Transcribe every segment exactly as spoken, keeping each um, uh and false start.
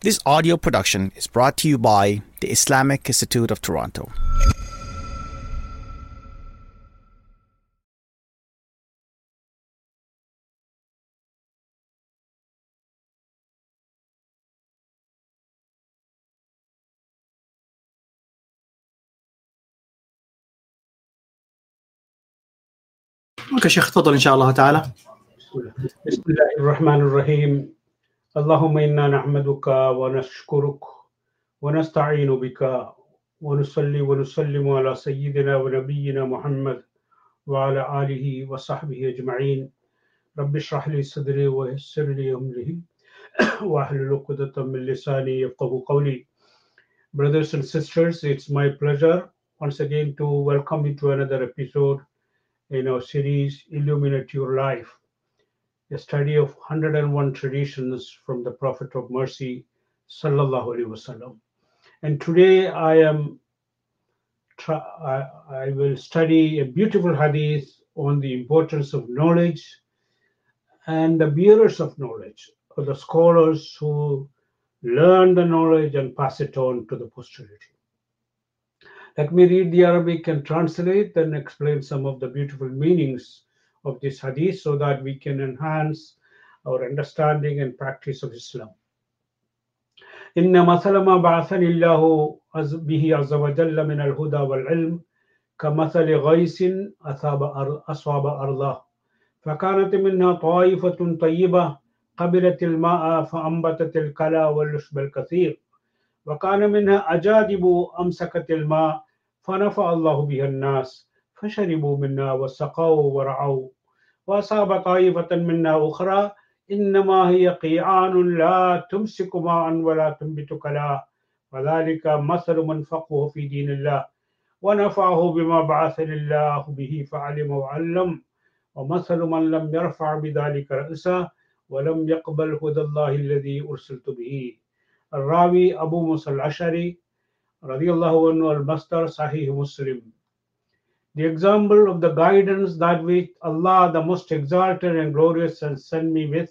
This audio production is brought to you by the Islamic Institute of Toronto. اوكي شيخ تفضل ان شاء الله تعالى. بسم الله الرحمن الرحيم. اللهم إنا نحمدك ونشكرك ونستعين بك ونصلي ونسلم على سيدنا ونبينا محمد وعلى آله وصحبه أجمعين. رب اشرح لي صدري ويسر لي أمري واحلل عقدة من لساني يفقهوا قولي. Brothers and sisters, it's my pleasure once again to welcome you to another episode in our series Illuminate Your Life, a study of one hundred one traditions from the Prophet of Mercy, Sallallahu Alaihi Wasallam. And today I am I, I will study a beautiful hadith on the importance of knowledge and the bearers of knowledge, or the scholars who learn the knowledge and pass it on to the posterity. Let me read the Arabic and translate, then explain some of the beautiful meanings of this hadith so that we can enhance our understanding and practice of Islam. إن مثل ما بعثني الله به عز وجل من الهدى والعلم كمثل غيث أصاب أرضه فكانت منها طائفة طيبة قبلت الماء فأنبتت الكلى والعشب الكثير وكان منها أجادب أمسكت الماء فنفع الله بها الناس فشربوا منا وسقوا ورعوا وأصاب طائفة منا أخرى إنما هي قيعان لا تمسك ماء ولا تنبت كلا وذلك مثل من فقه في دين الله ونفعه بما بعثني الله به فعلم وعلم ومثل من لم يرفع بذلك رأسه ولم يقبل هدى الله الذي أرسلت به. الراوي أبو موسى الأشعري رضي الله عنه المصدر صحيح مسلم. The example of the guidance that which Allah the most exalted and glorious has sent me with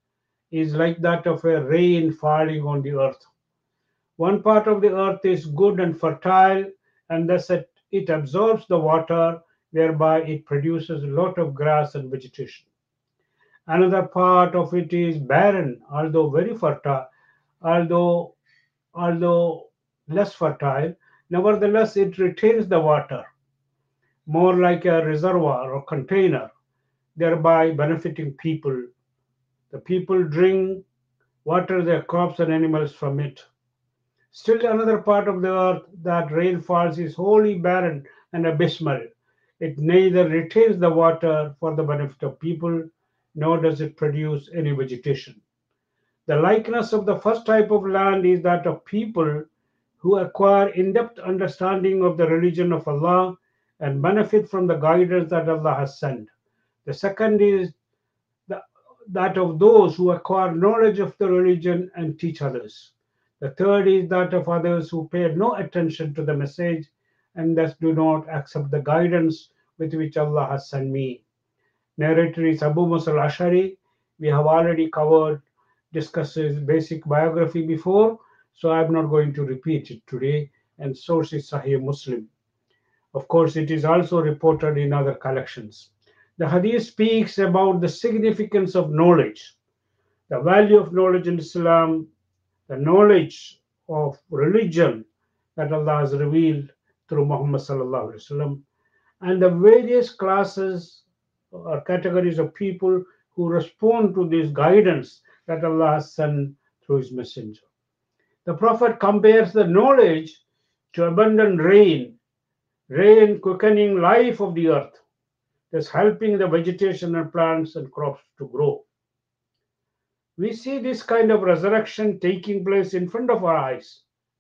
is like that of a rain falling on the earth. One part of the earth is good and fertile, and thus it, it absorbs the water, whereby it produces a lot of grass and vegetation. Another part of it is barren, although very fertile, although although less fertile, nevertheless it retains the water, more like a reservoir or container, thereby benefiting people. The people drink, water their crops and animals from it. Still another part of the earth that rain falls is wholly barren and abysmal. It neither retains the water for the benefit of people, nor does it produce any vegetation. The likeness of the first type of land is that of people who acquire in-depth understanding of the religion of Allah and benefit from the guidance that Allah has sent. The second is the, that of those who acquire knowledge of the religion and teach others. The third is that of others who pay no attention to the message and thus do not accept the guidance with which Allah has sent me. Narrator is Abu Musa al-Ash'ari. We have already covered, discussed his basic biography before, so I'm not going to repeat it today, and source is Sahih Muslim. Of course, it is also reported in other collections. The hadith speaks about the significance of knowledge, the value of knowledge in Islam, the knowledge of religion that Allah has revealed through Muhammad sallallahu alaihi wasallam, and the various classes or categories of people who respond to this guidance that Allah has sent through His messenger. The Prophet compares the knowledge to abundant rain, rain quickening life of the earth, thus helping the vegetation and plants and crops to grow. We see this kind of resurrection taking place in front of our eyes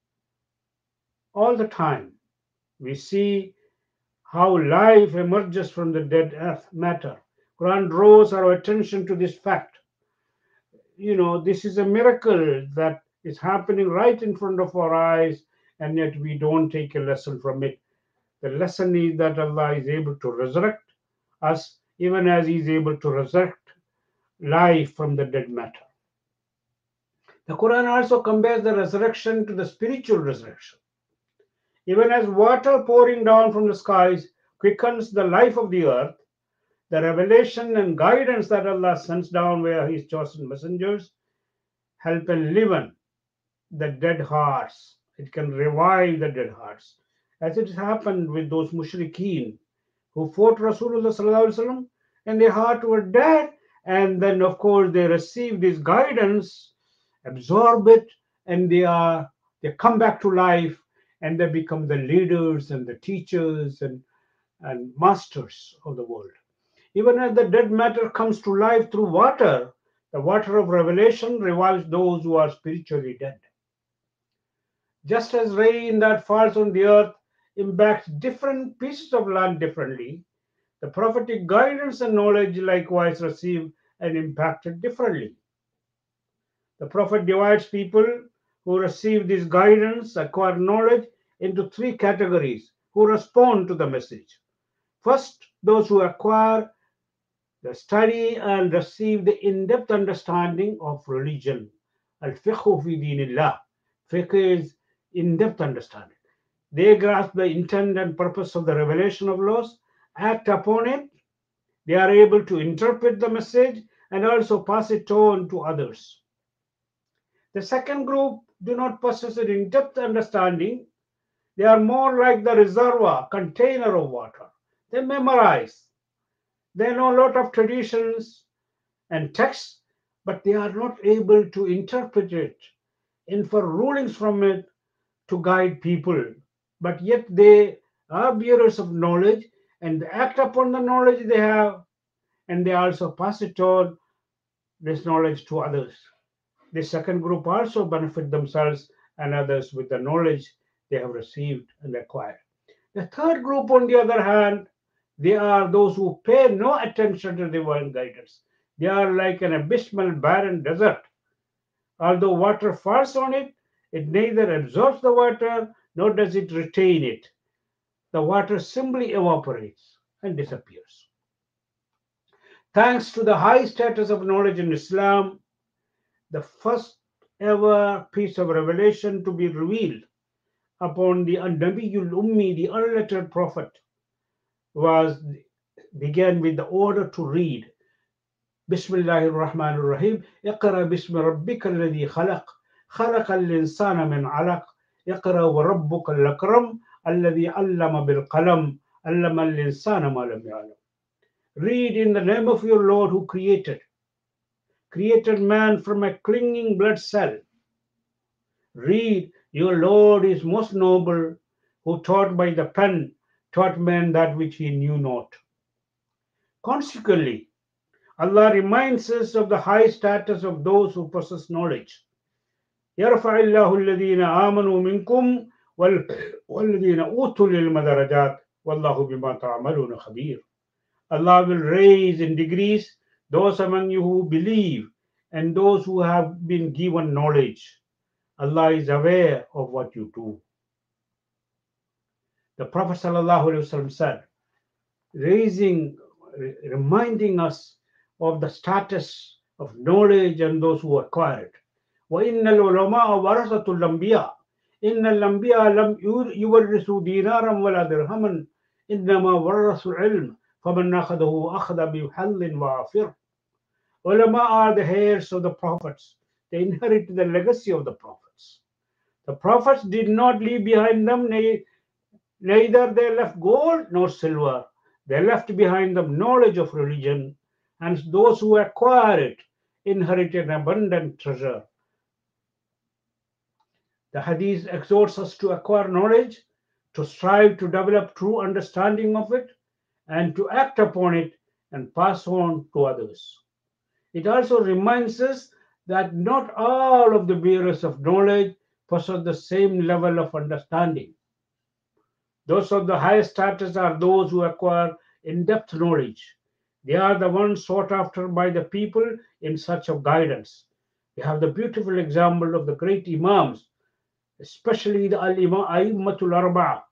all the time. We see how life emerges from the dead earth matter. Quran draws our attention to this fact. You know, this is a miracle that is happening right in front of our eyes, and yet we don't take a lesson from it. The lesson is that Allah is able to resurrect us, even as He is able to resurrect life from the dead matter. The Quran also compares the resurrection to the spiritual resurrection. Even as water pouring down from the skies quickens the life of the earth, the revelation and guidance that Allah sends down via His chosen messengers help enliven the dead hearts. It can revive the dead hearts, as it happened with those mushrikeen who fought Rasulullah sallallahu alaihi wasallam, and their heart were dead. And then, of course, they receive this guidance, absorb it, and they are they come back to life, and they become the leaders and the teachers and, and masters of the world. Even as the dead matter comes to life through water, the water of revelation revives those who are spiritually dead. Just as rain that falls on the earth impacts different pieces of land differently, the prophetic guidance and knowledge likewise receive and impacted differently. The prophet divides people who receive this guidance, acquire knowledge, into three categories who respond to the message. First, those who acquire the study and receive the in-depth understanding of religion. Al-fiqhu fi dinillah. Fiqh is in-depth understanding. They grasp the intent and purpose of the revelation of laws, act upon it. They are able to interpret the message and also pass it on to others. The second group do not possess an in-depth understanding. They are more like the reservoir, container of water. They memorize. They know a lot of traditions and texts, but they are not able to interpret it, infer rulings from it to guide people. But yet they are bearers of knowledge and act upon the knowledge they have, and they also pass it on, this knowledge, to others. The second group also benefit themselves and others with the knowledge they have received and acquired. The third group, on the other hand, they are those who pay no attention to divine guidance. They are like an abysmal, barren desert. Although water falls on it, it neither absorbs the water nor does it retain it. The water simply evaporates and disappears. Thanks to the high status of knowledge in Islam, the first ever piece of revelation to be revealed upon the Nabiyul Ummi, the unlettered prophet, was began with the order to read. Bismillahir Rahmanir Rahim. Iqra bismi rabbika alladhi khalaq. خلق الإنسان من علق. اقرأ وربك الأكرم الذي علم بالقلم علم الإنسان ما لم يعلم. Read in the name of your Lord who created. Created man from a clinging blood cell. Read, your Lord is most noble, who taught by the pen, taught man that which he knew not. Consequently, Allah reminds us of the high status of those who possess knowledge. يَرْفَعِ اللَّهُ الَّذِينَ آمَنُوا مِنْكُمْ وَالَّذِينَ أُوتُوا الْعِلْمَ دَرَجَاتٍ وَاللَّهُ بِمَا تَعْمَلُونَ خَبِيرٌ. Allah will raise in degrees those among you who believe and those who have been given knowledge. Allah is aware of what you do. The Prophet ﷺ said, raising, reminding us of the status of knowledge and those who acquire it. وَإِنَّ الْعُلَمَاءَ وَرَثَةُ الْأَنْبِيَاءِ إِنَّ الْأَنْبِيَاءَ لَمْ يُوَرِّثُوا دِينَارًا وَلَا دِرْهَمًا إِنَّمَا وَرَّثُوا الْعِلْمَ فَمَنْ أَخَذَهُ أَخَذَ بِحَلٍّ وَعَافِرٍ. Ulama are the heirs of the prophets. They inherit the legacy of the prophets. The prophets did not leave behind them, neither they left gold nor silver. They left behind them knowledge of religion, and those who acquire it inherit an abundant treasure. The Hadith exhorts us to acquire knowledge, to strive to develop true understanding of it, and to act upon it and pass on to others. It also reminds us that not all of the bearers of knowledge possess the same level of understanding. Those of the highest status are those who acquire in-depth knowledge. They are the ones sought after by the people in search of guidance. We have the beautiful example of the great Imams, especially the Al-Imam A'immatul Arba'a.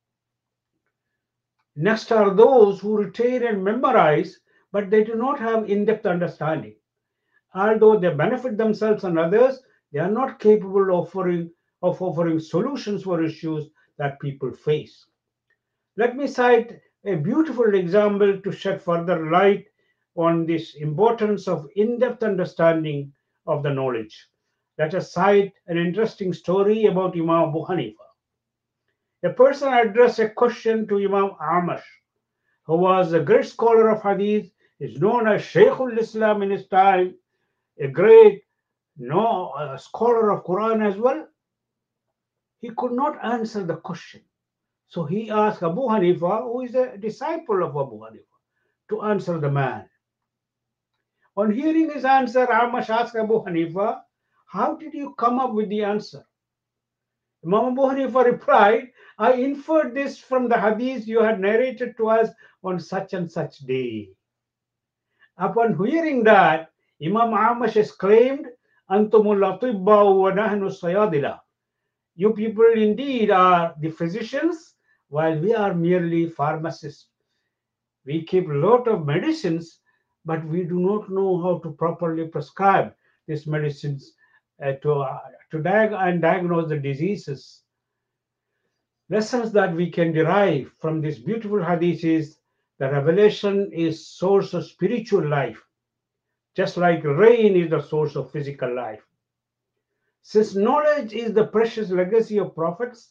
Next are those who retain and memorize, but they do not have in-depth understanding. Although they benefit themselves and others, They are not capable of offering, of offering solutions for issues that people face. Let me cite a beautiful example to shed further light on this importance of in-depth understanding of the knowledge. Let us cite an interesting story about Imam Abu Hanifa. A person addressed a question to Imam Amash, who was a great scholar of hadith, is known as Shaykhul Islam in his time, a great no, a scholar of Quran as well. He could not answer the question. So he asked Abu Hanifa, who is a disciple of Abu Hanifa, to answer the man. On hearing his answer, Amash asked Abu Hanifa, how did you come up with the answer? Imam Abu Hanifa replied, I inferred this from the hadith you had narrated to us on such and such day. Upon hearing that, Imam Amash exclaimed, Antumul atibba wa nahnu sayadila. You people indeed are the physicians, while we are merely pharmacists. We keep a lot of medicines, but we do not know how to properly prescribe these medicines uh, to, uh, to diag- and diagnose the diseases. Lessons that we can derive from this beautiful hadith is the revelation is source of spiritual life, just like rain is the source of physical life. Since knowledge is the precious legacy of prophets,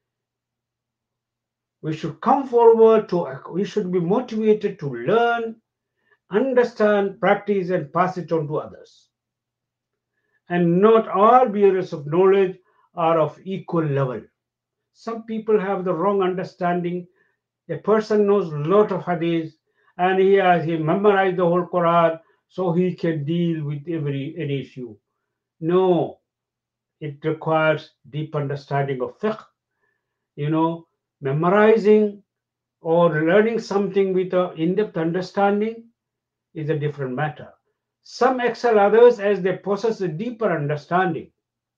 we should come forward to, we should be motivated to learn, understand, practice, and pass it on to others. And not all bearers of knowledge are of equal level. Some people have the wrong understanding. A person knows a lot of hadith and he has he memorized the whole Quran, so he can deal with every any issue. No, it requires deep understanding of fiqh. You know, memorizing or learning something with an in-depth understanding is a different matter. Some excel others as they possess a deeper understanding.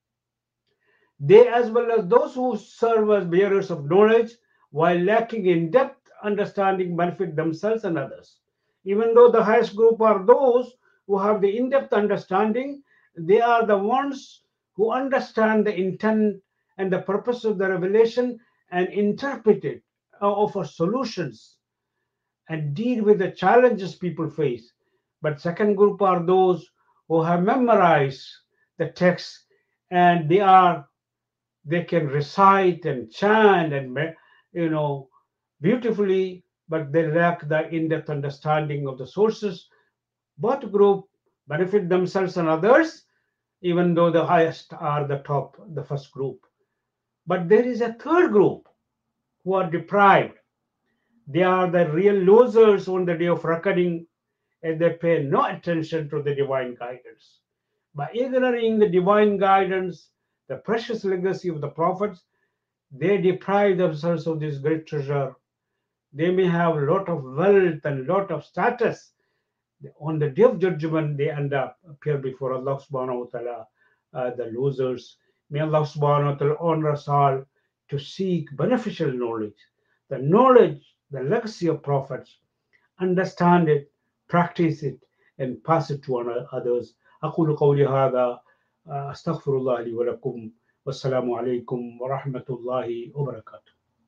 They, as well as those who serve as bearers of knowledge, while lacking in-depth understanding, benefit themselves and others. Even though the highest group are those who have the in-depth understanding, they are the ones who understand the intent and the purpose of the revelation and interpret it, offer solutions, and deal with the challenges people face. But second group are those who have memorized the text and they are they can recite and chant and you know beautifully, but they lack the in-depth understanding of the sources. Both group benefit themselves and others, even though the highest are the top, the first group. But there is a third group who are deprived. They are the real losers on the day of reckoning, and they pay no attention to the divine guidance. By ignoring the divine guidance, the precious legacy of the prophets, they deprive themselves of this great treasure. They may have a lot of wealth and a lot of status. On the day of judgment, they end up appear before Allah subhanahu wa ta'ala, uh, the losers. May Allah subhanahu wa ta'ala honor us all to seek beneficial knowledge. The knowledge, the legacy of prophets, understand it, practice it, and pass it to others. أقول قولي هذا أستغفر الله لي ولكم والسلام عليكم ورحمة الله وبركاته.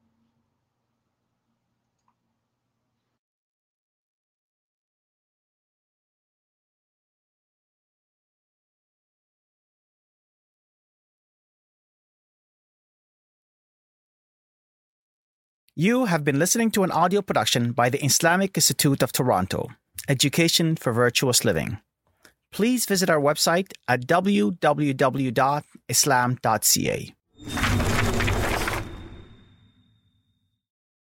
You have been listening to an audio production by the Islamic Institute of Toronto, Education for Virtuous Living. Please visit our website at w w w dot islam dot c a.